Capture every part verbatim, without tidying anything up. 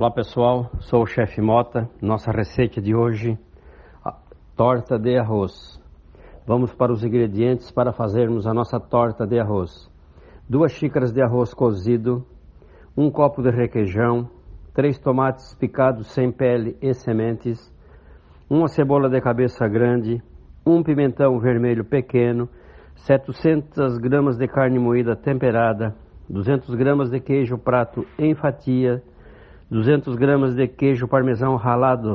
Olá pessoal, sou o chefe Mota. Nossa receita de hoje, a torta de arroz. Vamos para os ingredientes para fazermos a nossa torta de arroz. Duas xícaras de arroz cozido, um copo de requeijão, três tomates picados sem pele e sementes, uma cebola de cabeça grande, um pimentão vermelho pequeno, setecentas gramas de carne moída temperada, duzentas gramas de queijo prato em fatia, duzentas gramas de queijo parmesão ralado.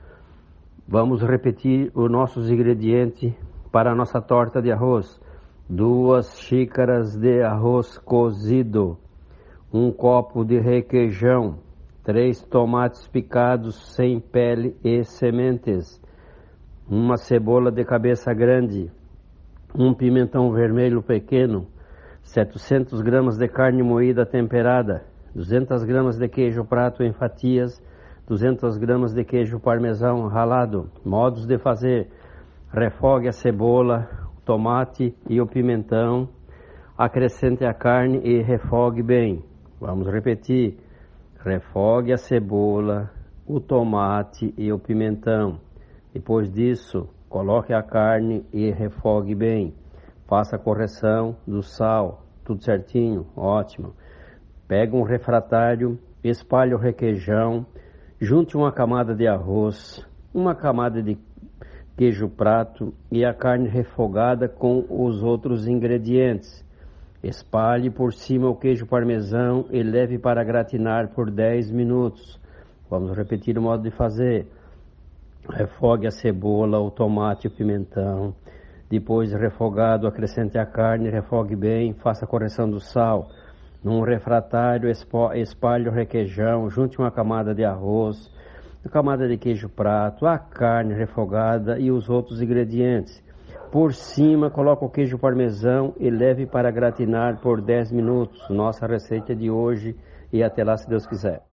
Vamos repetir os nossos ingredientes para a nossa torta de arroz. Duas xícaras de arroz cozido, um copo de requeijão, três tomates picados sem pele e sementes, uma cebola de cabeça grande, um pimentão vermelho pequeno, setecentas gramas de carne moída temperada, duzentas gramas de queijo prato em fatias, duzentas gramas de queijo parmesão ralado. Modos de fazer: refogue a cebola, o tomate e o pimentão, acrescente a carne e refogue bem. Vamos repetir: refogue a cebola, o tomate e o pimentão. Depois disso, coloque a carne e refogue bem. Faça a correção do sal, tudo certinho, ótimo. Pega um refratário, espalhe o requeijão, junte uma camada de arroz, uma camada de queijo prato e a carne refogada com os outros ingredientes. Espalhe por cima o queijo parmesão e leve para gratinar por dez minutos. Vamos repetir o modo de fazer. Refogue a cebola, o tomate e o pimentão. Depois, refogado, acrescente a carne, refogue bem, faça a correção do sal. Num refratário, espalhe o requeijão, junte uma camada de arroz, uma camada de queijo prato, a carne refogada e os outros ingredientes. Por cima, coloque o queijo parmesão e leve para gratinar por dez minutos. Nossa receita de hoje, e até lá se Deus quiser.